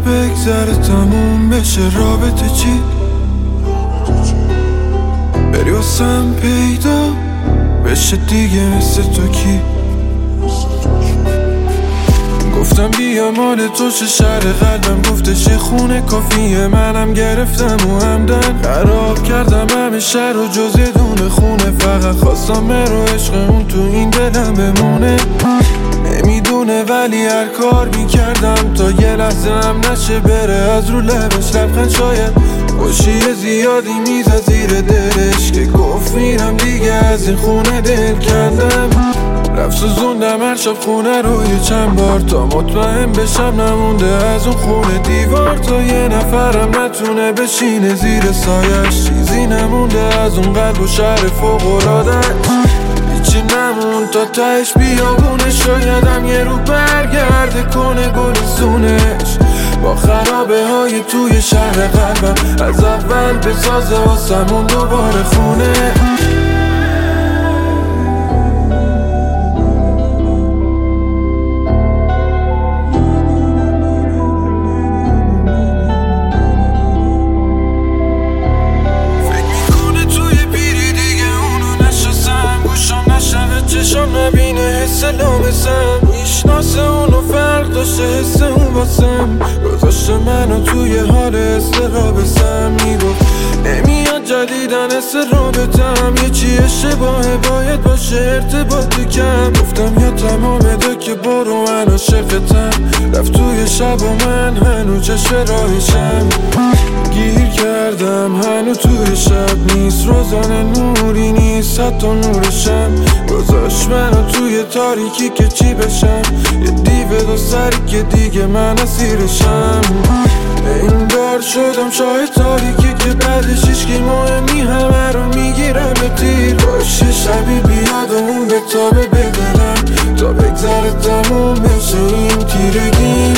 بگذره تموم بشه رابطه چی؟ بری واسم پیدا بشه دیگه مثل تو کی؟ گفتم بیا مال تو چه شهر قلبم گفتش یه خونه کافیه منم گرفتم و همدن خراب کردم همه شهر و جز یه دونه خونه فقط خواستم مرو عشق اون تو این دلم بمونه نمیدونه ولی هر کار میکردم تا یه لحظه هم نشه بره از رو لبش لبخند شاید خوشی زیادی میزد زیر دلش که گفت میرم دیگه از این خونه دل کندم رفت سوزوندم هر شب خونه رو یه چند بار تا مطمئن بشم نمونده از اون خونه دیوار تا یه نفرم نتونه بشینه زیر سایش چیزی نمونده از اون قلب و شهر فوق‌العاده‌اش هیچی نمون تا تهش بیابونه شایدم یه رو برگرده کنه گلستونش با خرابه های توی شهر قلبم از اول بسازه واسمون دوباره خونه چشم نبینه حس لامسم میشناسه اونو فرق داشته حس اون واسم گذاشته منو توی حال استرابسم میگفت نمیاد جدیدن حس رابطم یه چی اشتباهه باید باشه ارتباط کم گفتم یا تمامه ده که برو من عاشقتم رفت توی شب و من هنو چشم راهشم گیر کردم هنو توی شب نیست روزانه نوری نیست حتی نورشم گذاشت منو توی تاریکی که چی بشم یه دیو دو سری که دیگه من اسیرشم انگار شدم شاهد تاریکی که بعدش هیچکی مهمی همه رو میگیرم به تیر باشه شبی بیاد و اون به تابه بدنم تا بگذره تموم بشه این تیرگی